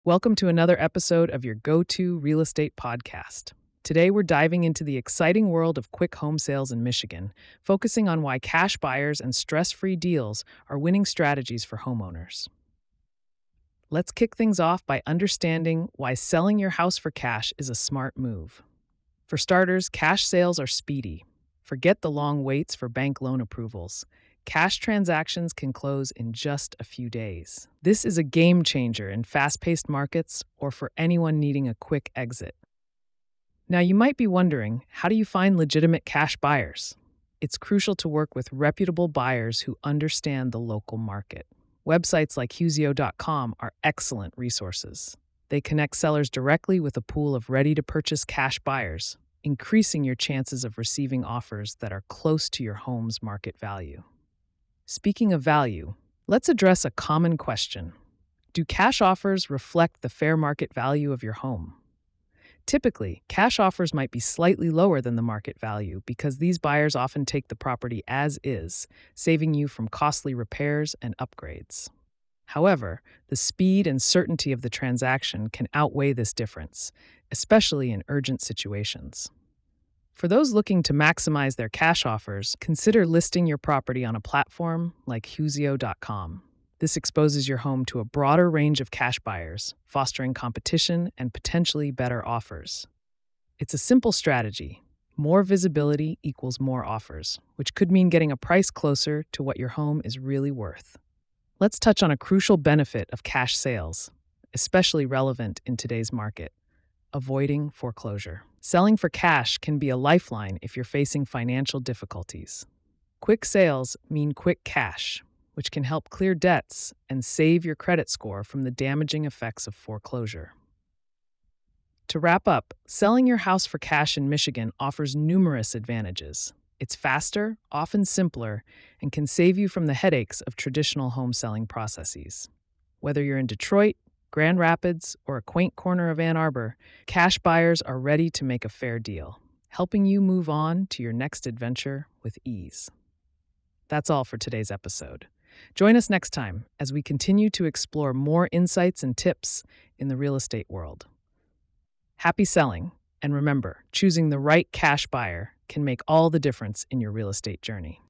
Welcome to another episode of your go to real estate podcast. Today, we're diving into the exciting world of quick home sales in Michigan, focusing on why cash buyers and stress free deals are winning strategies for homeowners. Let's kick things off by understanding why selling your house for cash is a smart move. For starters, cash sales are speedy. Forget the long waits for bank loan approvals. Cash transactions can close in just a few days. This is a game changer in fast paced markets or for anyone needing a quick exit. Now, you might be wondering, how do you find legitimate cash buyers? It's crucial to work with reputable buyers who understand the local market. Websites like Huzio.com are excellent resources. They connect sellers directly with a pool of ready to purchase cash buyers, increasing your chances of receiving offers that are close to your home's market value. Speaking of value, let's address a common question. Do cash offers reflect the fair market value of your home? Typically, cash offers might be slightly lower than the market value because these buyers often take the property as is, saving you from costly repairs and upgrades. However, the speed and certainty of the transaction can outweigh this difference, especially in urgent situations. For those looking to maximize their cash offers, consider listing your property on a platform like Huzio.com. This exposes your home to a broader range of cash buyers, fostering competition and potentially better offers. It's a simple strategy. More visibility equals more offers, which could mean getting a price closer to what your home is really worth. Let's touch on a crucial benefit of cash sales, especially relevant in today's market: avoiding foreclosure. Selling for cash can be a lifeline if you're facing financial difficulties. Quick sales mean quick cash, which can help clear debts and save your credit score from the damaging effects of foreclosure. To wrap up, selling your house for cash in Michigan offers numerous advantages. It's faster, often simpler, and can save you from the headaches of traditional home selling processes. Whether you're in Detroit, Grand Rapids, or a quaint corner of Ann Arbor, cash buyers are ready to make a fair deal, helping you move on to your next adventure with ease. That's all for today's episode. Join us next time as we continue to explore more insights and tips in the real estate world. Happy selling, and remember, choosing the right cash buyer can make all the difference in your real estate journey.